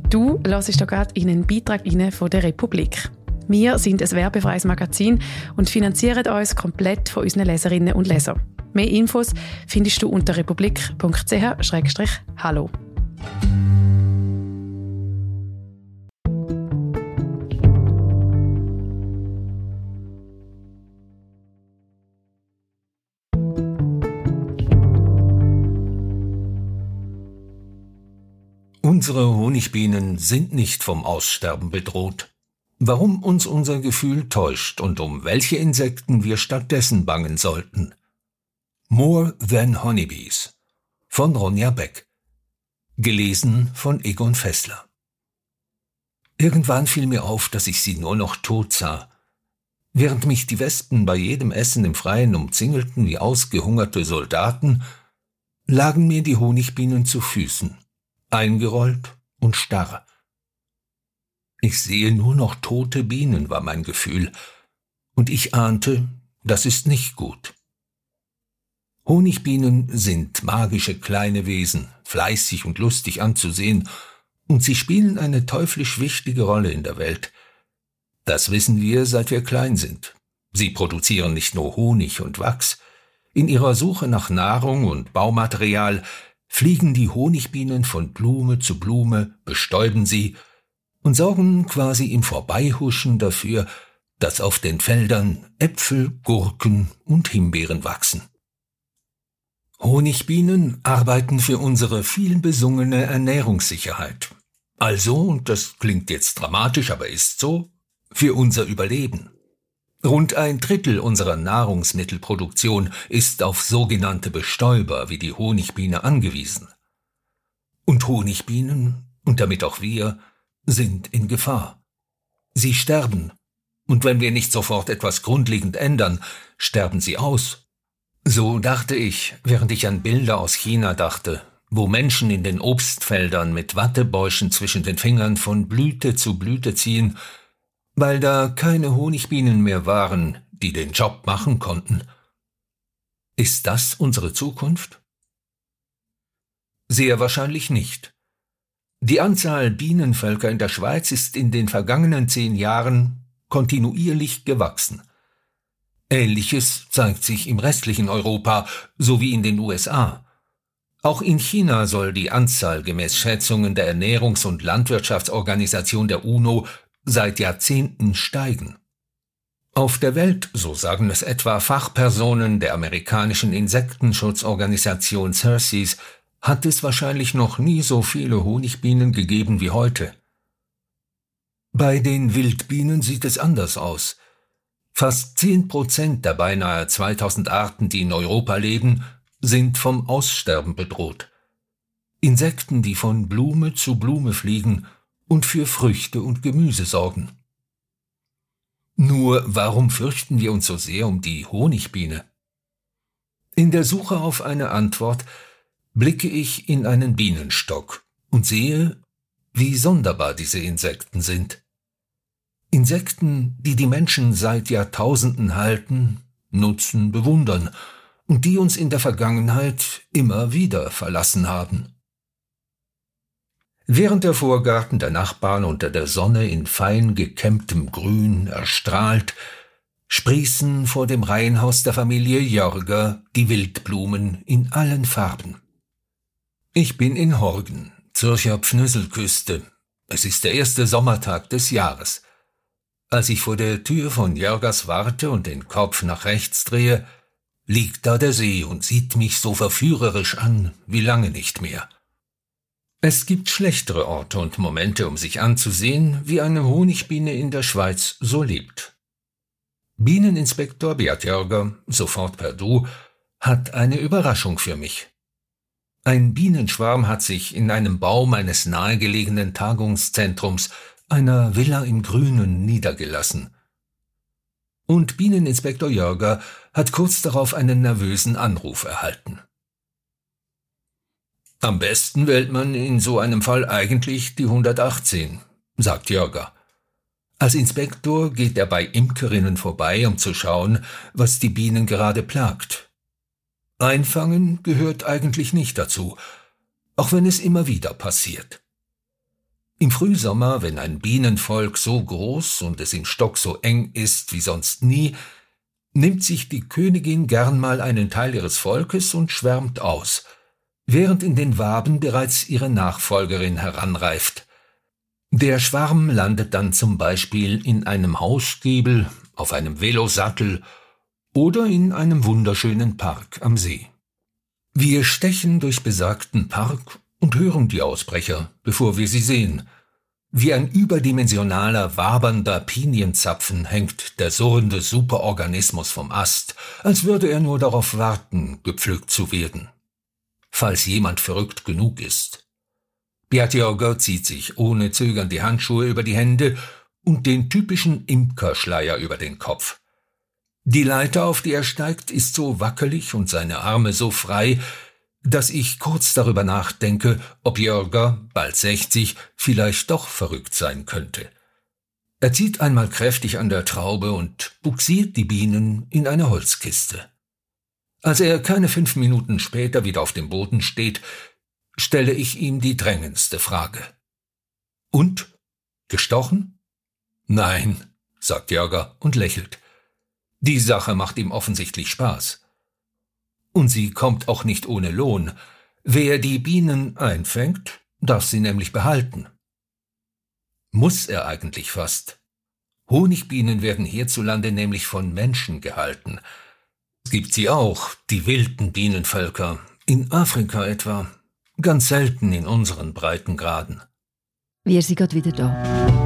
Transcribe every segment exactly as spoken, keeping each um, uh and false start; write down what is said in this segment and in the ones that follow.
Du hörst hier gerade in einen Beitrag rein von der Republik. Wir sind ein werbefreies Magazin und finanzieren uns komplett von unseren Leserinnen und Lesern. Mehr Infos findest du unter republik punkt c h slash hallo. Unsere Honigbienen sind nicht vom Aussterben bedroht. Warum uns unser Gefühl täuscht und um welche Insekten wir stattdessen bangen sollten. More Than Honeybees von Ronja Beck. Gelesen von Egon Fessler. Irgendwann fiel mir auf, dass ich sie nur noch tot sah. Während mich die Wespen bei jedem Essen im Freien umzingelten wie ausgehungerte Soldaten, lagen mir die Honigbienen zu Füßen, eingerollt und starr. Ich sehe nur noch tote Bienen, war mein Gefühl, und ich ahnte, das ist nicht gut. Honigbienen sind magische kleine Wesen, fleißig und lustig anzusehen, und sie spielen eine teuflisch wichtige Rolle in der Welt. Das wissen wir, seit wir klein sind. Sie produzieren nicht nur Honig und Wachs. In ihrer Suche nach Nahrung und Baumaterial fliegen die Honigbienen von Blume zu Blume, bestäuben sie und sorgen quasi im Vorbeihuschen dafür, dass auf den Feldern Äpfel, Gurken und Himbeeren wachsen. Honigbienen arbeiten für unsere viel besungene Ernährungssicherheit. Also, und das klingt jetzt dramatisch, aber ist so, für unser Überleben. Rund ein Drittel unserer Nahrungsmittelproduktion ist auf sogenannte Bestäuber wie die Honigbiene angewiesen. Und Honigbienen, und damit auch wir, sind in Gefahr. Sie sterben, und wenn wir nicht sofort etwas grundlegend ändern, sterben sie aus. So dachte ich, während ich an Bilder aus China dachte, wo Menschen in den Obstfeldern mit Wattebäuschen zwischen den Fingern von Blüte zu Blüte ziehen, weil da keine Honigbienen mehr waren, die den Job machen konnten. Ist das unsere Zukunft? Sehr wahrscheinlich nicht. Die Anzahl Bienenvölker in der Schweiz ist in den vergangenen zehn Jahren kontinuierlich gewachsen. Ähnliches zeigt sich im restlichen Europa sowie in den U S A. Auch in China soll die Anzahl gemäß Schätzungen der Ernährungs- und Landwirtschaftsorganisation der UNO seit Jahrzehnten steigen. Auf der Welt, so sagen es etwa Fachpersonen der amerikanischen Insektenschutzorganisation Xerces, hat es wahrscheinlich noch nie so viele Honigbienen gegeben wie heute. Bei den Wildbienen sieht es anders aus. Fast zehn Prozent der beinahe zweitausend Arten, die in Europa leben, sind vom Aussterben bedroht. Insekten, die von Blume zu Blume fliegen und für Früchte und Gemüse sorgen. Nur warum fürchten wir uns so sehr um die Honigbiene? In der Suche auf eine Antwort blicke ich in einen Bienenstock und sehe, wie sonderbar diese Insekten sind. Insekten, die die Menschen seit Jahrtausenden halten, nutzen, bewundern und die uns in der Vergangenheit immer wieder verlassen haben. Während der Vorgarten der Nachbarn unter der Sonne in fein gekämmtem Grün erstrahlt, sprießen vor dem Reihenhaus der Familie Jörger die Wildblumen in allen Farben. Ich bin in Horgen, Zürcher Pfnüsselküste. Es ist der erste Sommertag des Jahres. Als ich vor der Tür von Jörgers warte und den Kopf nach rechts drehe, liegt da der See und sieht mich so verführerisch an wie lange nicht mehr. Es gibt schlechtere Orte und Momente, um sich anzusehen, wie eine Honigbiene in der Schweiz so lebt. Bieneninspektor Beat Jörger, sofort per Du, hat eine Überraschung für mich. Ein Bienenschwarm hat sich in einem Baum eines nahegelegenen Tagungszentrums, einer Villa im Grünen, niedergelassen. Und Bieneninspektor Jörger hat kurz darauf einen nervösen Anruf erhalten. Am besten wählt man in so einem Fall eigentlich die hundertachtzehn, sagt Jörger. Als Inspektor geht er bei Imkerinnen vorbei, um zu schauen, was die Bienen gerade plagt. Einfangen gehört eigentlich nicht dazu, auch wenn es immer wieder passiert. Im Frühsommer, wenn ein Bienenvolk so groß und es im Stock so eng ist wie sonst nie, nimmt sich die Königin gern mal einen Teil ihres Volkes und schwärmt aus, während in den Waben bereits ihre Nachfolgerin heranreift. Der Schwarm landet dann zum Beispiel in einem Hausgiebel, auf einem Velosattel oder in einem wunderschönen Park am See. Wir stechen durch besagten Park und hören die Ausbrecher, bevor wir sie sehen. Wie ein überdimensionaler, wabernder Pinienzapfen hängt der surrende Superorganismus vom Ast, als würde er nur darauf warten, gepflückt zu werden. Falls jemand verrückt genug ist. Bjartjörger zieht sich ohne Zögern die Handschuhe über die Hände und den typischen Imkerschleier über den Kopf. Die Leiter, auf die er steigt, ist so wackelig und seine Arme so frei, dass ich kurz darüber nachdenke, ob Jörger, bald sechzig, vielleicht doch verrückt sein könnte. Er zieht einmal kräftig an der Traube und buxiert die Bienen in eine Holzkiste. Als er keine fünf Minuten später wieder auf dem Boden steht, stelle ich ihm die drängendste Frage. »Und? Gestochen?« »Nein«, sagt Jörger und lächelt. Die Sache macht ihm offensichtlich Spaß. Und sie kommt auch nicht ohne Lohn. Wer die Bienen einfängt, darf sie nämlich behalten. Muss er eigentlich fast. Honigbienen werden hierzulande nämlich von Menschen gehalten. Es gibt sie auch, die wilden Bienenvölker, in Afrika etwa, ganz selten in unseren Breitengraden. Wir sind gerade wieder da.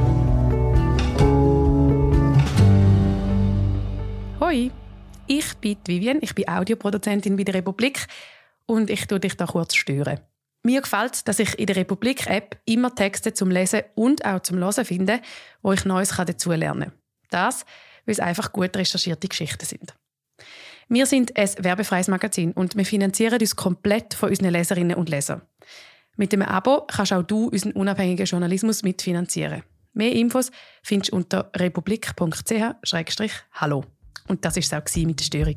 Hoi, ich bin Vivian, ich bin Audioproduzentin bei der Republik und ich tue dich da kurz stören. Mir gefällt, dass ich in der Republik-App immer Texte zum Lesen und auch zum Hören finde, wo ich Neues dazu lernen kann. Das, weil es einfach gut recherchierte Geschichten sind. Wir sind ein werbefreies Magazin und wir finanzieren uns komplett von unseren Leserinnen und Lesern. Mit dem Abo kannst auch du unseren unabhängigen Journalismus mitfinanzieren. Mehr Infos findest du unter republik punkt c h slash hallo. Und das war es auch mit der Störung.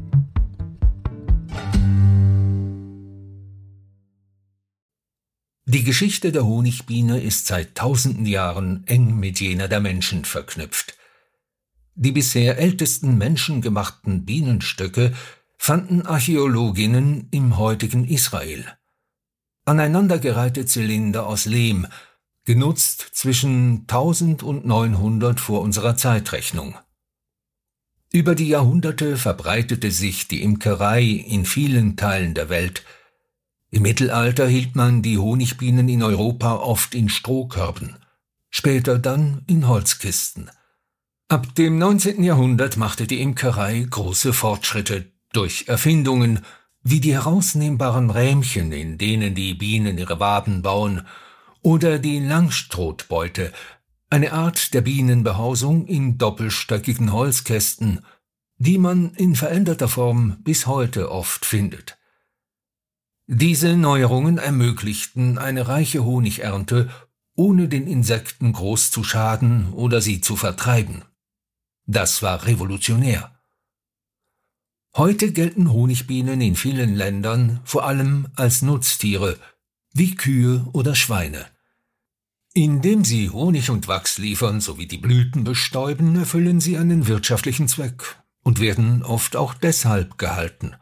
Die Geschichte der Honigbiene ist seit tausenden Jahren eng mit jener der Menschen verknüpft. Die bisher ältesten menschengemachten Bienenstöcke fanden Archäologinnen im heutigen Israel. Aneinandergereihte Zylinder aus Lehm, genutzt zwischen tausend und neunhundert vor unserer Zeitrechnung. Über die Jahrhunderte verbreitete sich die Imkerei in vielen Teilen der Welt. Im Mittelalter hielt man die Honigbienen in Europa oft in Strohkörben, später dann in Holzkisten. Ab dem neunzehnten Jahrhundert machte die Imkerei große Fortschritte durch Erfindungen wie die herausnehmbaren Rähmchen, in denen die Bienen ihre Waben bauen, oder die Langstrothbeute, eine Art der Bienenbehausung in doppelstöckigen Holzkästen, die man in veränderter Form bis heute oft findet. Diese Neuerungen ermöglichten eine reiche Honigernte, ohne den Insekten groß zu schaden oder sie zu vertreiben. Das war revolutionär. Heute gelten Honigbienen in vielen Ländern vor allem als Nutztiere, wie Kühe oder Schweine. Indem sie Honig und Wachs liefern sowie die Blüten bestäuben, erfüllen sie einen wirtschaftlichen Zweck und werden oft auch deshalb gehalten.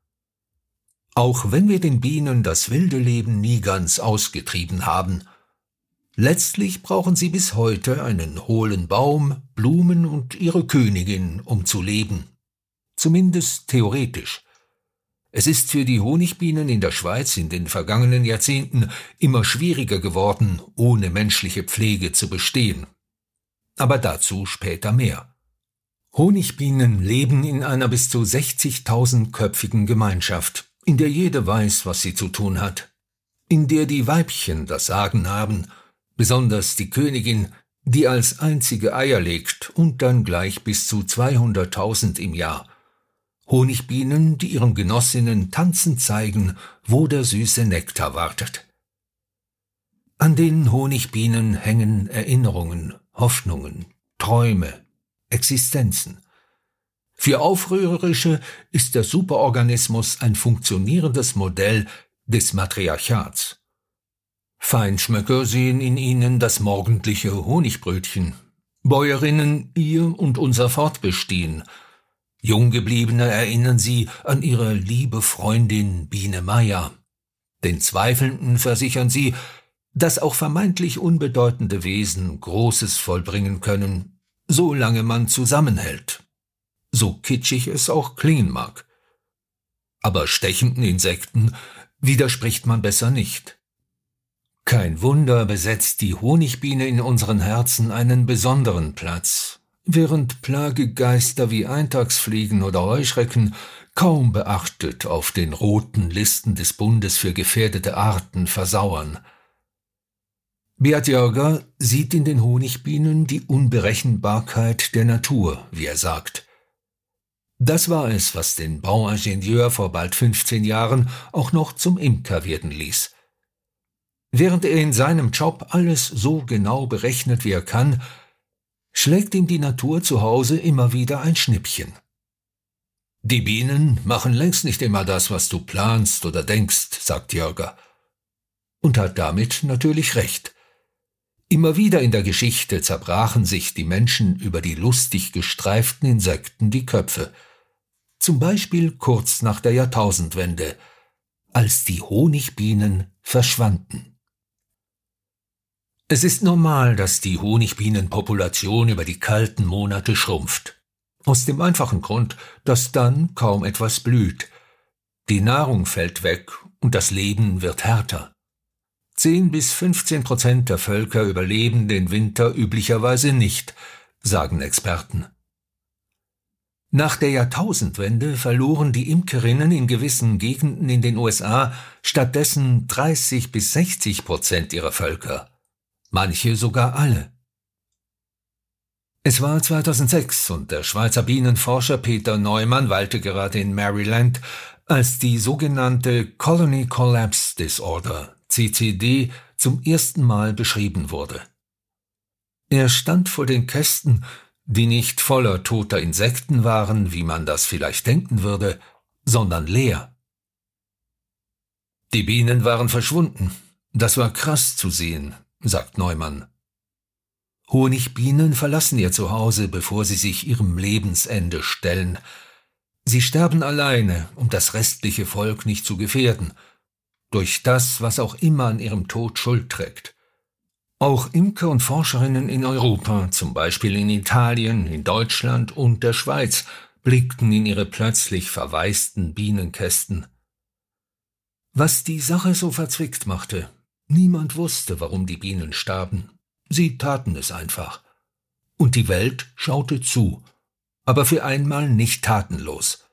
Auch wenn wir den Bienen das wilde Leben nie ganz ausgetrieben haben, letztlich brauchen sie bis heute einen hohlen Baum, Blumen und ihre Königin, um zu leben. Zumindest theoretisch. Es ist für die Honigbienen in der Schweiz in den vergangenen Jahrzehnten immer schwieriger geworden, ohne menschliche Pflege zu bestehen. Aber dazu später mehr. Honigbienen leben in einer bis zu sechzigtausendköpfigen Gemeinschaft, in der jede weiß, was sie zu tun hat, in der die Weibchen das Sagen haben, besonders die Königin, die als einzige Eier legt und dann gleich bis zu zweihunderttausend im Jahr. Honigbienen, die ihren Genossinnen tanzend zeigen, wo der süße Nektar wartet. An den Honigbienen hängen Erinnerungen, Hoffnungen, Träume, Existenzen. Für Aufrührerische ist der Superorganismus ein funktionierendes Modell des Matriarchats. Feinschmecker sehen in ihnen das morgendliche Honigbrötchen. Bäuerinnen ihr und unser Fortbestehen. Junggebliebene erinnern sie an ihre liebe Freundin Biene Meier. Den Zweifelnden versichern sie, dass auch vermeintlich unbedeutende Wesen Großes vollbringen können, solange man zusammenhält. So kitschig es auch klingen mag. Aber stechenden Insekten widerspricht man besser nicht. Kein Wunder besetzt die Honigbiene in unseren Herzen einen besonderen Platz, während Plagegeister wie Eintagsfliegen oder Heuschrecken kaum beachtet auf den roten Listen des Bundes für gefährdete Arten versauern. Beat Jörger sieht in den Honigbienen die Unberechenbarkeit der Natur, wie er sagt. Das war es, was den Bauingenieur vor bald fünfzehn Jahren auch noch zum Imker werden ließ. Während er in seinem Job alles so genau berechnet, wie er kann, schlägt ihm die Natur zu Hause immer wieder ein Schnippchen. Die Bienen machen längst nicht immer das, was du planst oder denkst, sagt Jörger. Und hat damit natürlich recht. Immer wieder in der Geschichte zerbrachen sich die Menschen über die lustig gestreiften Insekten die Köpfe. Zum Beispiel kurz nach der Jahrtausendwende, als die Honigbienen verschwanden. Es ist normal, dass die Honigbienenpopulation über die kalten Monate schrumpft. Aus dem einfachen Grund, dass dann kaum etwas blüht. Die Nahrung fällt weg und das Leben wird härter. Zehn bis fünfzehn Prozent der Völker überleben den Winter üblicherweise nicht, sagen Experten. Nach der Jahrtausendwende verloren die Imkerinnen in gewissen Gegenden in den U S A stattdessen dreißig bis sechzig Prozent ihrer Völker. Manche sogar alle. Es war zweitausendsechs und der Schweizer Bienenforscher Peter Neumann weilte gerade in Maryland, als die sogenannte Colony Collapse Disorder, C C D, zum ersten Mal beschrieben wurde. Er stand vor den Kästen, die nicht voller toter Insekten waren, wie man das vielleicht denken würde, sondern leer. Die Bienen waren verschwunden. Das war krass zu sehen, sagt Neumann. Honigbienen verlassen ihr Zuhause, bevor sie sich ihrem Lebensende stellen. Sie sterben alleine, um das restliche Volk nicht zu gefährden, durch das, was auch immer an ihrem Tod Schuld trägt. Auch Imker und Forscherinnen in Europa, zum Beispiel in Italien, in Deutschland und der Schweiz, blickten in ihre plötzlich verwaisten Bienenkästen. Was die Sache so verzwickt machte, niemand wusste, warum die Bienen starben. Sie taten es einfach. Und die Welt schaute zu, aber für einmal nicht tatenlos.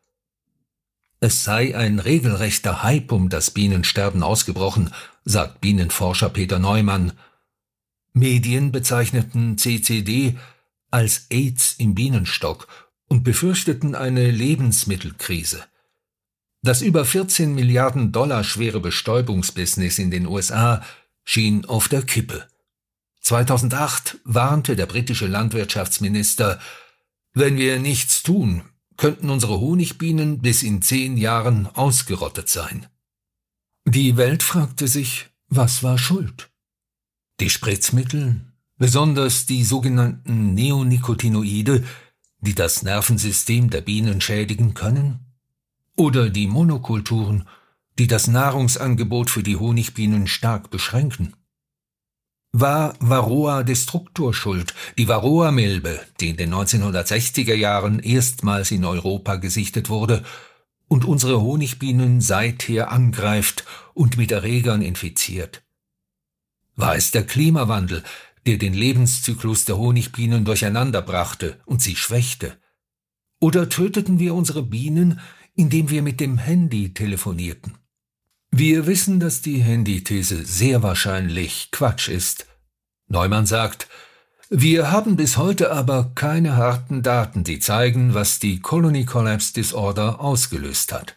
Es sei ein regelrechter Hype um das Bienensterben ausgebrochen, sagt Bienenforscher Peter Neumann. Medien bezeichneten C C D als AIDS im Bienenstock und befürchteten eine Lebensmittelkrise. Das über vierzehn Milliarden Dollar schwere Bestäubungsbusiness in den U S A schien auf der Kippe. zweitausendacht warnte der britische Landwirtschaftsminister, wenn wir nichts tun, könnten unsere Honigbienen bis in zehn Jahren ausgerottet sein. Die Welt fragte sich, was war schuld? Die Spritzmittel, besonders die sogenannten Neonicotinoide, die das Nervensystem der Bienen schädigen können? Oder die Monokulturen, die das Nahrungsangebot für die Honigbienen stark beschränken? War Varroa destructor schuld, die Varroa-Milbe, die in den neunzehnhundertsechziger Jahren erstmals in Europa gesichtet wurde und unsere Honigbienen seither angreift und mit Erregern infiziert? War es der Klimawandel, der den Lebenszyklus der Honigbienen durcheinanderbrachte und sie schwächte? Oder töteten wir unsere Bienen, indem wir mit dem Handy telefonierten? Wir wissen, dass die Handythese sehr wahrscheinlich Quatsch ist. Neumann sagt, wir haben bis heute aber keine harten Daten, die zeigen, was die Colony Collapse Disorder ausgelöst hat.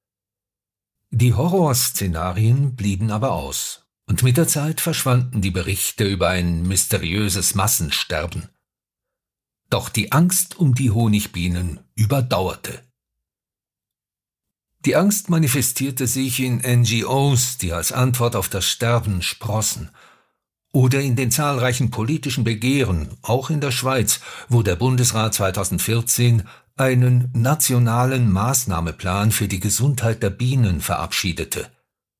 Die Horrorszenarien blieben aber aus, und mit der Zeit verschwanden die Berichte über ein mysteriöses Massensterben. Doch die Angst um die Honigbienen überdauerte. Die Angst manifestierte sich in N G Os, die als Antwort auf das Sterben sprossen. Oder in den zahlreichen politischen Begehren, auch in der Schweiz, wo der Bundesrat zweitausendvierzehn einen nationalen Maßnahmeplan für die Gesundheit der Bienen verabschiedete.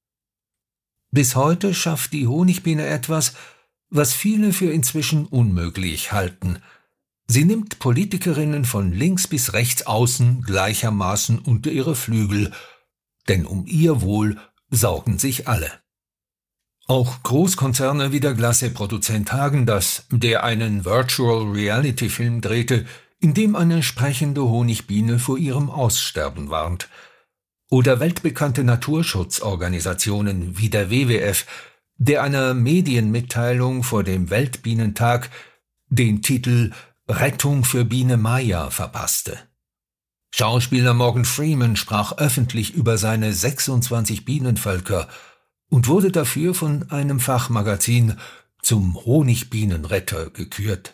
Bis heute schafft die Honigbiene etwas, was viele für inzwischen unmöglich halten. Sie nimmt Politikerinnen von links bis rechts außen gleichermaßen unter ihre Flügel, denn um ihr Wohl sorgen sich alle. Auch Großkonzerne wie der Glacé-Produzent Häagen-Dazs, der einen Virtual-Reality-Film drehte, in dem eine sprechende Honigbiene vor ihrem Aussterben warnt. Oder weltbekannte Naturschutzorganisationen wie der W W F, der einer Medienmitteilung vor dem Weltbienentag den Titel »Rettung für Biene Maya« verpasste. Schauspieler Morgan Freeman sprach öffentlich über seine sechsundzwanzig Bienenvölker und wurde dafür von einem Fachmagazin zum Honigbienenretter gekürt.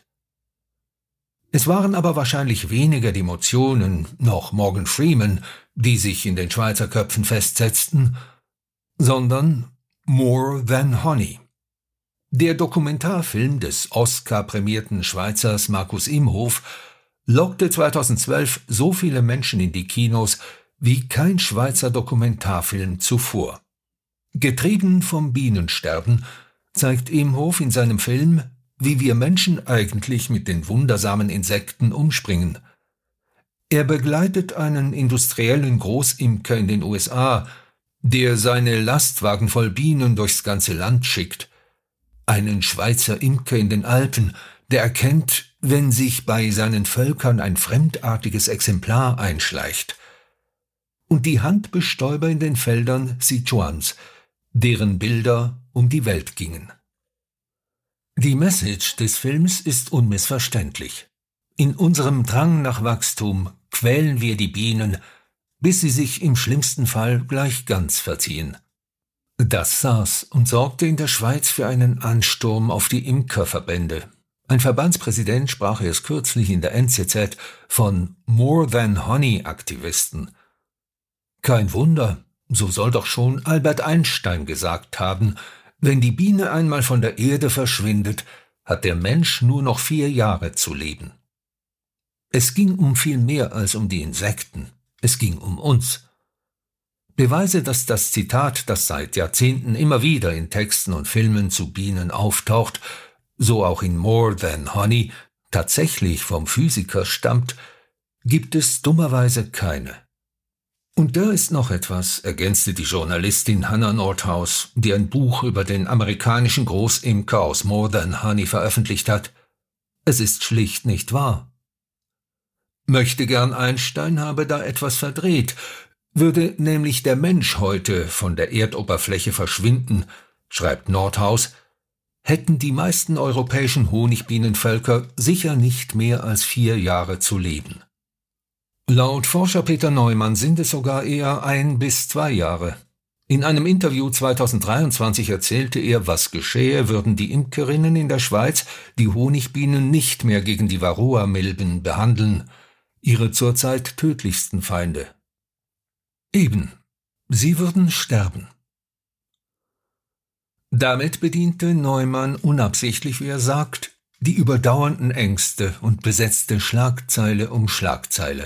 Es waren aber wahrscheinlich weniger die Emotionen, noch Morgan Freeman, die sich in den Schweizer Köpfen festsetzten, sondern More Than Honey. Der Dokumentarfilm des Oscar-prämierten Schweizers Markus Imhof lockte zweitausendzwölf so viele Menschen in die Kinos wie kein Schweizer Dokumentarfilm zuvor. Getrieben vom Bienensterben zeigt Imhof in seinem Film, wie wir Menschen eigentlich mit den wundersamen Insekten umspringen. Er begleitet einen industriellen Großimker in den U S A, der seine Lastwagen voll Bienen durchs ganze Land schickt. Einen Schweizer Imker in den Alpen, der erkennt, wenn sich bei seinen Völkern ein fremdartiges Exemplar einschleicht. Und die Handbestäuber in den Feldern Sichuans, deren Bilder um die Welt gingen. Die Message des Films ist unmissverständlich. In unserem Drang nach Wachstum quälen wir die Bienen, bis sie sich im schlimmsten Fall gleich ganz verziehen. Das saß und sorgte in der Schweiz für einen Ansturm auf die Imkerverbände. Ein Verbandspräsident sprach erst kürzlich in der N Z Z von More Than Honey-Aktivisten. Kein Wunder, so soll doch schon Albert Einstein gesagt haben, wenn die Biene einmal von der Erde verschwindet, hat der Mensch nur noch vier Jahre zu leben. Es ging um viel mehr als um die Insekten, es ging um uns. Beweise, dass das Zitat, das seit Jahrzehnten immer wieder in Texten und Filmen zu Bienen auftaucht, so auch in More Than Honey, tatsächlich vom Physiker stammt, gibt es dummerweise keine. Und da ist noch etwas, ergänzte die Journalistin Hannah Nordhaus, die ein Buch über den amerikanischen Großimker aus More Than Honey veröffentlicht hat. Es ist schlicht nicht wahr. Möchtegern Einstein habe da etwas verdreht, würde nämlich der Mensch heute von der Erdoberfläche verschwinden, schreibt Nordhaus, hätten die meisten europäischen Honigbienenvölker sicher nicht mehr als vier Jahre zu leben. Laut Forscher Peter Neumann sind es sogar eher ein bis zwei Jahre. In einem Interview zweitausenddreiundzwanzig erzählte er, was geschähe, würden die Imkerinnen in der Schweiz die Honigbienen nicht mehr gegen die Varroa-Milben behandeln, ihre zurzeit tödlichsten Feinde. Eben, sie würden sterben. Damit bediente Neumann unabsichtlich, wie er sagt, die überdauernden Ängste und besetzte Schlagzeile um Schlagzeile.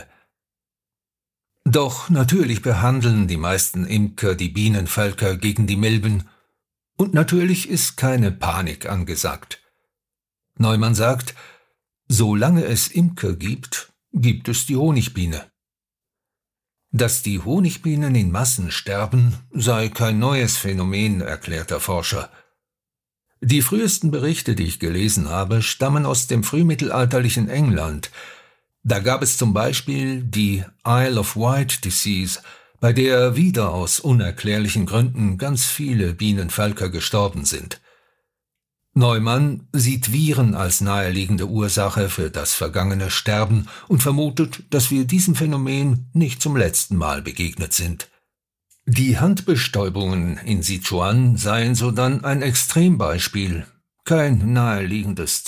Doch natürlich behandeln die meisten Imker die Bienenvölker gegen die Milben, und natürlich ist keine Panik angesagt. Neumann sagt, solange es Imker gibt, gibt es die Honigbiene. Dass die Honigbienen in Massen sterben, sei kein neues Phänomen, erklärt der Forscher. Die frühesten Berichte, die ich gelesen habe, stammen aus dem frühmittelalterlichen England. Da gab es zum Beispiel die Isle of Wight Disease, bei der wieder aus unerklärlichen Gründen ganz viele Bienenvölker gestorben sind. Neumann sieht Viren als naheliegende Ursache für das vergangene Sterben und vermutet, dass wir diesem Phänomen nicht zum letzten Mal begegnet sind. Die Handbestäubungen in Sichuan seien sodann ein Extrembeispiel, kein naheliegendes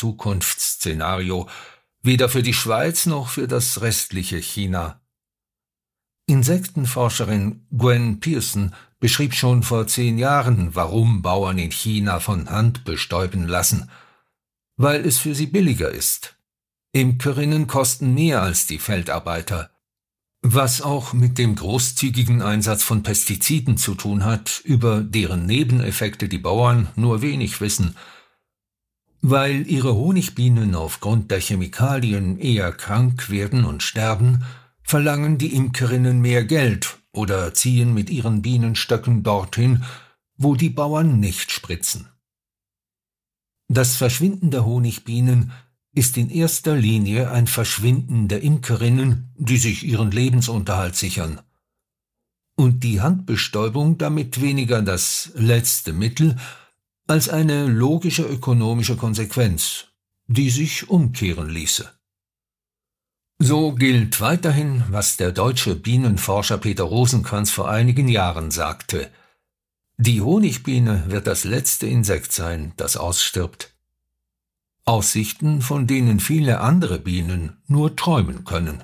Zukunftsszenario, weder für die Schweiz noch für das restliche China. Insektenforscherin Gwen Pearson beschrieb schon vor zehn Jahren, warum Bauern in China von Hand bestäuben lassen. Weil es für sie billiger ist. Imkerinnen kosten mehr als die Feldarbeiter. Was auch mit dem großzügigen Einsatz von Pestiziden zu tun hat, über deren Nebeneffekte die Bauern nur wenig wissen. Weil ihre Honigbienen aufgrund der Chemikalien eher krank werden und sterben, verlangen die Imkerinnen mehr Geld oder ziehen mit ihren Bienenstöcken dorthin, wo die Bauern nicht spritzen. Das Verschwinden der Honigbienen ist in erster Linie ein Verschwinden der Imkerinnen, die sich ihren Lebensunterhalt sichern. Und die Handbestäubung damit weniger das letzte Mittel als eine logische ökonomische Konsequenz, die sich umkehren ließe. So gilt weiterhin, was der deutsche Bienenforscher Peter Rosenkranz vor einigen Jahren sagte: Die Honigbiene wird das letzte Insekt sein, das ausstirbt. Aussichten, von denen viele andere Bienen nur träumen können.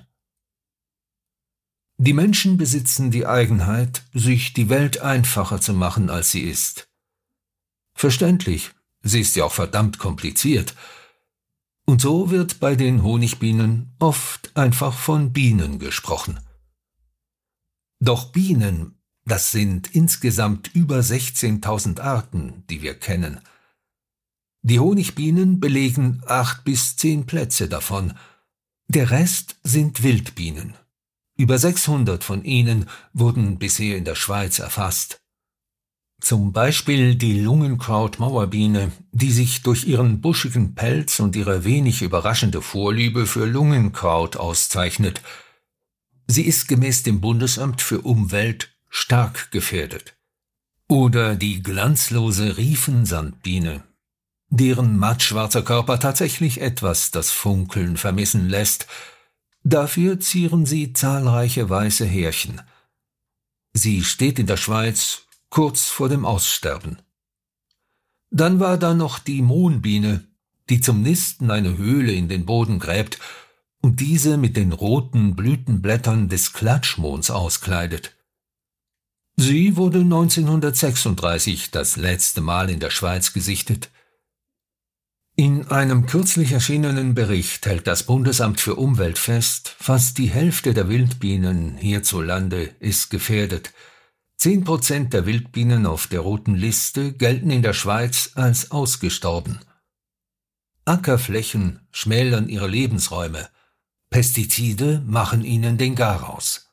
Die Menschen besitzen die Eigenheit, sich die Welt einfacher zu machen, als sie ist. Verständlich, sie ist ja auch verdammt kompliziert. Und so wird bei den Honigbienen oft einfach von Bienen gesprochen. Doch Bienen, das sind insgesamt über sechzehntausend Arten, die wir kennen. Die Honigbienen belegen acht bis zehn Plätze davon. Der Rest sind Wildbienen. Über sechshundert von ihnen wurden bisher in der Schweiz erfasst. Zum Beispiel die Lungenkraut-Mauerbiene, die sich durch ihren buschigen Pelz und ihre wenig überraschende Vorliebe für Lungenkraut auszeichnet. Sie ist gemäß dem Bundesamt für Umwelt stark gefährdet. Oder die glanzlose Riefensandbiene, deren mattschwarzer Körper tatsächlich etwas das Funkeln vermissen lässt. Dafür zieren sie zahlreiche weiße Härchen. Sie steht in der Schweiz kurz vor dem Aussterben. Dann war da noch die Mohnbiene, die zum Nisten eine Höhle in den Boden gräbt und diese mit den roten Blütenblättern des Klatschmohns auskleidet. Sie wurde neunzehnhundertsechsunddreißig das letzte Mal in der Schweiz gesichtet. In einem kürzlich erschienenen Bericht hält das Bundesamt für Umwelt fest, fast die Hälfte der Wildbienen hierzulande ist gefährdet. Zehn Prozent der Wildbienen auf der roten Liste gelten in der Schweiz als ausgestorben. Ackerflächen schmälern ihre Lebensräume. Pestizide machen ihnen den Garaus.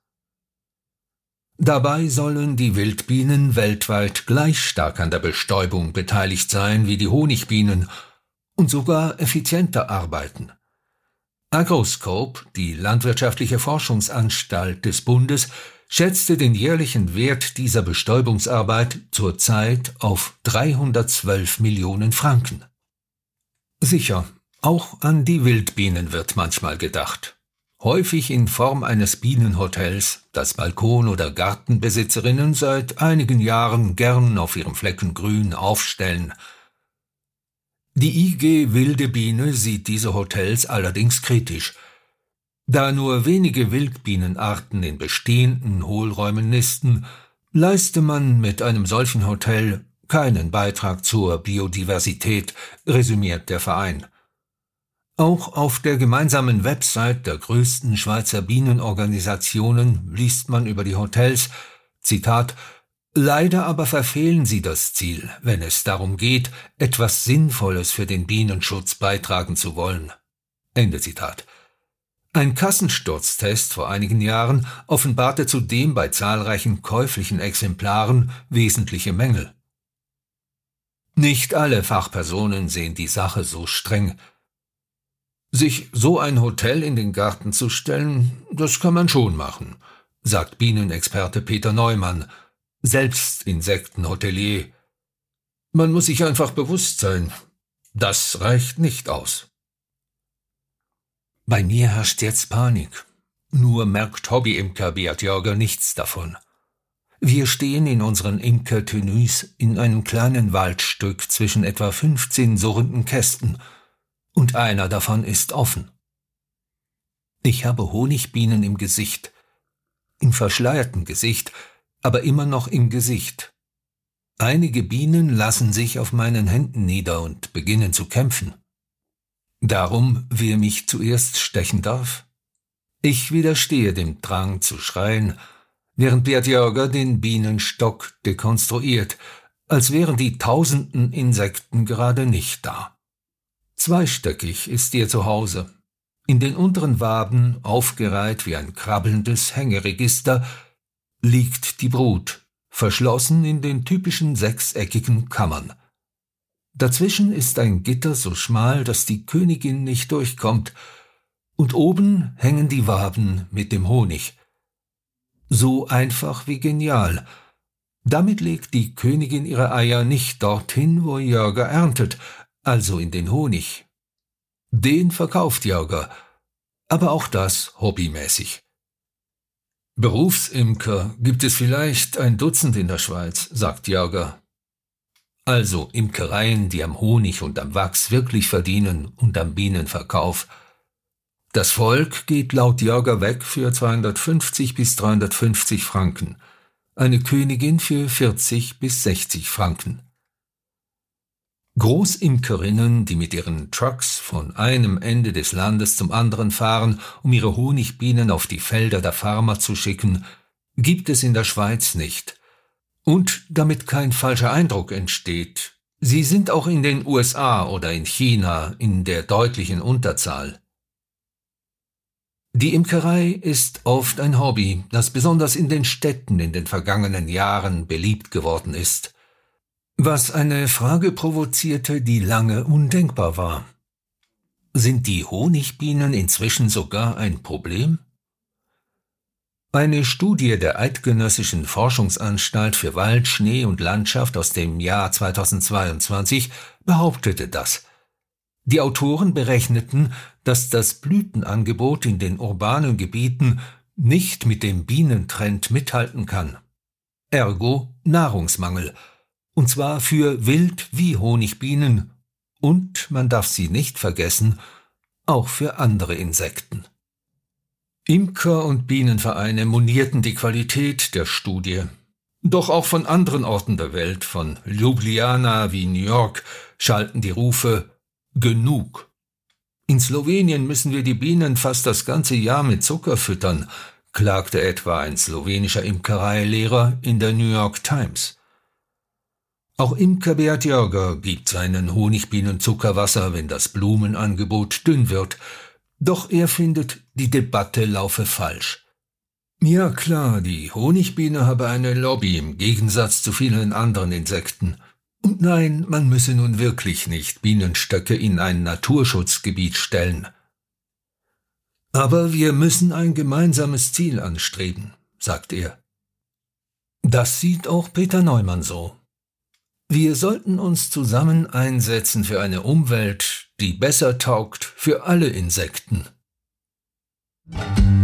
Dabei sollen die Wildbienen weltweit gleich stark an der Bestäubung beteiligt sein wie die Honigbienen und sogar effizienter arbeiten. Agroscope, die landwirtschaftliche Forschungsanstalt des Bundes, schätzte den jährlichen Wert dieser Bestäubungsarbeit zurzeit auf dreihundertzwölf Millionen Franken. Sicher, auch an die Wildbienen wird manchmal gedacht. Häufig in Form eines Bienenhotels, das Balkon- oder Gartenbesitzerinnen seit einigen Jahren gern auf ihrem Flecken Grün aufstellen. Die I G Wilde Biene sieht diese Hotels allerdings kritisch. Da nur wenige Wildbienenarten in bestehenden Hohlräumen nisten, leiste man mit einem solchen Hotel keinen Beitrag zur Biodiversität, resümiert der Verein. Auch auf der gemeinsamen Website der größten Schweizer Bienenorganisationen liest man über die Hotels, Zitat, »Leider aber verfehlen sie das Ziel, wenn es darum geht, etwas Sinnvolles für den Bienenschutz beitragen zu wollen.« Ende Zitat. Ein Kassensturztest vor einigen Jahren offenbarte zudem bei zahlreichen käuflichen Exemplaren wesentliche Mängel. Nicht alle Fachpersonen sehen die Sache so streng. Sich so ein Hotel in den Garten zu stellen, das kann man schon machen, sagt Bienenexperte Peter Neumann, selbst Insektenhotelier. Man muss sich einfach bewusst sein, das reicht nicht aus. Bei mir herrscht jetzt Panik. Nur merkt Hobby-Imker Beat Jörger nichts davon. Wir stehen in unseren Imker-Tenues in einem kleinen Waldstück zwischen etwa fünfzehn surrenden Kästen und einer davon ist offen. Ich habe Honigbienen im Gesicht. im verschleierten Gesicht, aber immer noch im Gesicht. Einige Bienen lassen sich auf meinen Händen nieder und beginnen zu kämpfen. Darum, wer mich zuerst stechen darf? Ich widerstehe dem Drang zu schreien, während Bert Jörger den Bienenstock dekonstruiert, als wären die tausenden Insekten gerade nicht da. Zweistöckig ist ihr Zuhause. In den unteren Waben, aufgereiht wie ein krabbelndes Hängeregister, liegt die Brut, verschlossen in den typischen sechseckigen Kammern. Dazwischen ist ein Gitter so schmal, dass die Königin nicht durchkommt, und oben hängen die Waben mit dem Honig. So einfach wie genial. Damit legt die Königin ihre Eier nicht dorthin, wo Jörger erntet, also in den Honig. Den verkauft Jörger, aber auch das hobbymäßig. Berufsimker gibt es vielleicht ein Dutzend in der Schweiz, sagt Jörger. Also Imkereien, die am Honig und am Wachs wirklich verdienen und am Bienenverkauf. Das Volk geht laut Jörger weg für zweihundertfünfzig bis dreihundertfünfzig Franken, eine Königin für vierzig bis sechzig Franken. Großimkerinnen, die mit ihren Trucks von einem Ende des Landes zum anderen fahren, um ihre Honigbienen auf die Felder der Farmer zu schicken, gibt es in der Schweiz nicht. Und damit kein falscher Eindruck entsteht, sie sind auch in den U S A oder in China in der deutlichen Unterzahl. Die Imkerei ist oft ein Hobby, das besonders in den Städten in den vergangenen Jahren beliebt geworden ist. Was eine Frage provozierte, die lange undenkbar war. Sind die Honigbienen inzwischen sogar ein Problem? Eine Studie der Eidgenössischen Forschungsanstalt für Wald, Schnee und Landschaft aus dem Jahr zweitausendzweiundzwanzig behauptete das. Die Autoren berechneten, dass das Blütenangebot in den urbanen Gebieten nicht mit dem Bienentrend mithalten kann. Ergo Nahrungsmangel. Und zwar für Wild- wie Honigbienen und, man darf sie nicht vergessen, auch für andere Insekten. Imker- und Bienenvereine monierten die Qualität der Studie. Doch auch von anderen Orten der Welt, von Ljubljana wie New York, schalten die Rufe »Genug«. In Slowenien müssen wir die Bienen fast das ganze Jahr mit Zucker füttern, klagte etwa ein slowenischer Imkereilehrer in der New York Times. Auch Imker Bert Jörger gibt seinen Honigbienen Zuckerwasser, wenn das Blumenangebot dünn wird, doch er findet, die Debatte laufe falsch. Ja klar, die Honigbiene habe eine Lobby im Gegensatz zu vielen anderen Insekten. Und nein, man müsse nun wirklich nicht Bienenstöcke in ein Naturschutzgebiet stellen. Aber wir müssen ein gemeinsames Ziel anstreben, sagt er. Das sieht auch Peter Neumann so. Wir sollten uns zusammen einsetzen für eine Umwelt, die besser taugt für alle Insekten.